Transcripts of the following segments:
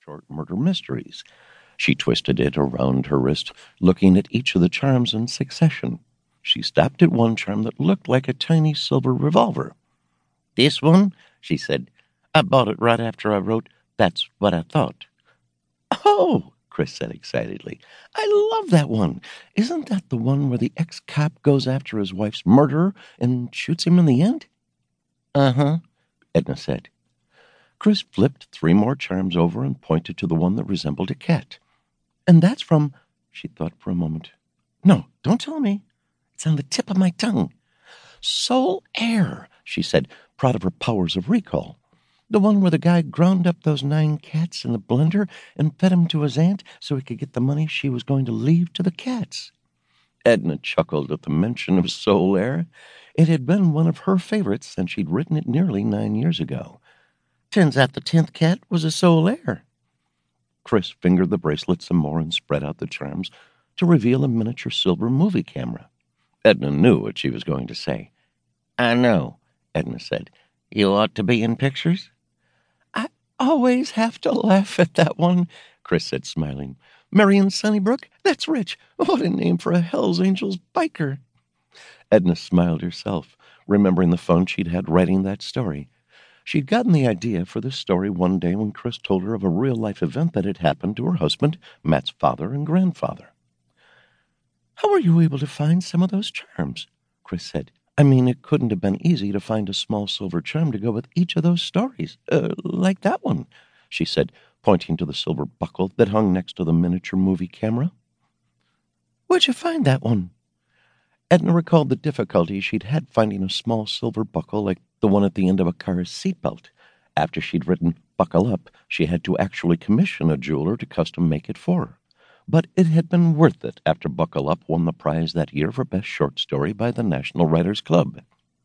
short murder mysteries. She twisted it around her wrist, looking at each of the charms in succession. She stopped at one charm that looked like a tiny silver revolver. "This one," she said. "I bought it right after I wrote That's What I Thought." "Oh," Chris said excitedly. "I love that one. Isn't that the one where the ex-cop goes after his wife's murderer and shoots him in the end?" "Uh-huh," Edna said. Chris flipped 3 more charms over and pointed to the one that resembled a cat. "And that's from—" She thought for a moment. "No, don't tell me. It's on the tip of my tongue." "Soul Air," she said, proud of her powers of recall. "The one where the guy ground up those 9 cats in the blender and fed 'em to his aunt so he could get the money she was going to leave to the cats." Edna chuckled at the mention of Soul Air. It had been one of her favorites since she'd written it nearly 9 years ago. "Turns out the 10th cat was a Soul Air." Chris fingered the bracelet some more and spread out the charms to reveal a miniature silver movie camera. Edna knew what she was going to say. "I know," Edna said. "You ought to be in pictures." "I always have to laugh at that one," Chris said, smiling. "Marion Sunnybrook? That's rich. What a name for a Hells Angels biker." Edna smiled herself, remembering the fun she'd had writing that story. She'd gotten the idea for this story one day when Chris told her of a real-life event that had happened to her husband, Matt's father and grandfather. "How were you able to find some of those charms?" Chris said. "I mean, it couldn't have been easy to find a small silver charm to go with each of those stories. Like that one," she said, pointing to the silver buckle that hung next to the miniature movie camera. "Where'd you find that one?" Edna recalled the difficulty she'd had finding a small silver buckle like the one at the end of a car's seatbelt. After she'd written Buckle Up, she had to actually commission a jeweler to custom make it for her. But it had been worth it after Buckle Up won the prize that year for Best Short Story by the National Writers Club.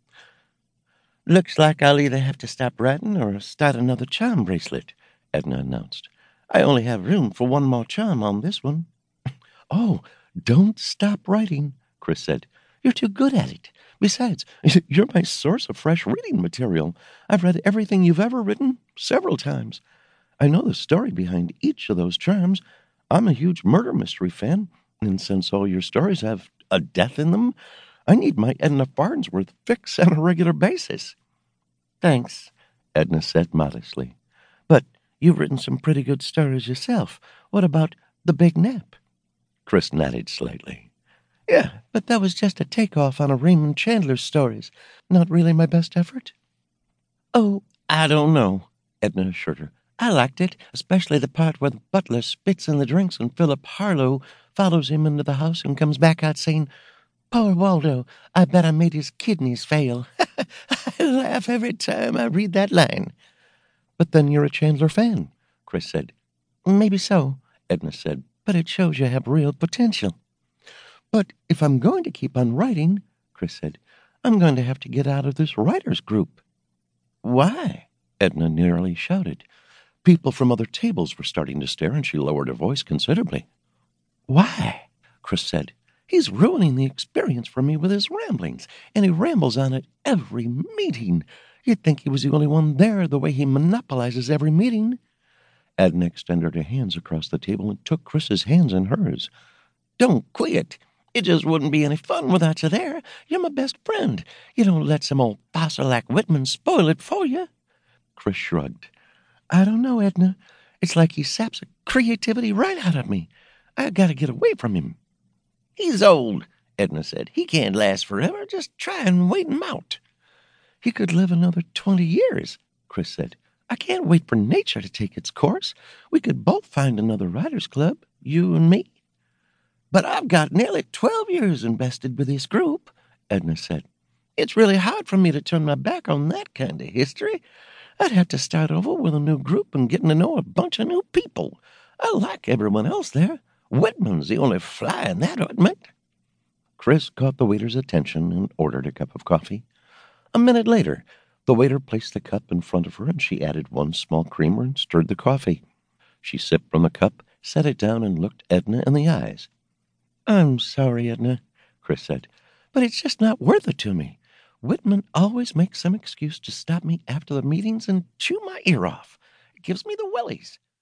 "Looks like I'll either have to stop writing or start another charm bracelet," Edna announced. "I only have room for one more charm on this one." "Oh, don't stop writing," Chris said. "You're too good at it. Besides, you're my source of fresh reading material. I've read everything you've ever written several times. I know the story behind each of those charms. I'm a huge murder mystery fan, and since all your stories have a death in them, I need my Edna Farnsworth fix on a regular basis." "Thanks," Edna said modestly. "But you've written some pretty good stories yourself. What about The Big Nap?" Chris nodded slightly. "Yeah, but that was just a takeoff on a Raymond Chandler's stories. Not really my best effort?" "Oh, I don't know," Edna assured her. "I liked it, especially the part where the butler spits in the drinks and Philip Harlow follows him into the house and comes back out saying, 'Poor Waldo, I bet I made his kidneys fail.' I laugh every time I read that line." "But then you're a Chandler fan," Chris said. "Maybe so," Edna said, "but it shows you have real potential." "But if I'm going to keep on writing," Chris said, "I'm going to have to get out of this writers' group." "Why?" Edna nearly shouted. People from other tables were starting to stare, and she lowered her voice considerably. "Why?" Chris said. "He's ruining the experience for me with his ramblings, and he rambles on at every meeting. You'd think he was the only one there, the way he monopolizes every meeting." Edna extended her hands across the table and took Chris's hands in hers. "Don't quit. It just wouldn't be any fun without you there. You're my best friend. You don't let some old fossil like Whitman spoil it for you." Chris shrugged. "I don't know, Edna. It's like he saps the creativity right out of me. I gotta get away from him." "He's old," Edna said. "He can't last forever. Just try and wait him out." "He could live another 20 years, Chris said. "I can't wait for nature to take its course. We could both find another writers' club, you and me." "But I've got nearly 12 years invested with this group," Edna said. "It's really hard for me to turn my back on that kind of history. I'd have to start over with a new group and getting to know a bunch of new people. I like everyone else there. Whitman's the only fly in that ointment." Chris caught the waiter's attention and ordered a cup of coffee. A minute later, the waiter placed the cup in front of her, and she added 1 small creamer and stirred the coffee. She sipped from the cup, set it down, and looked Edna in the eyes. "I'm sorry, Edna," Chris said, "but it's just not worth it to me. Whitman always makes some excuse to stop me after the meetings and chew my ear off. It gives me the willies.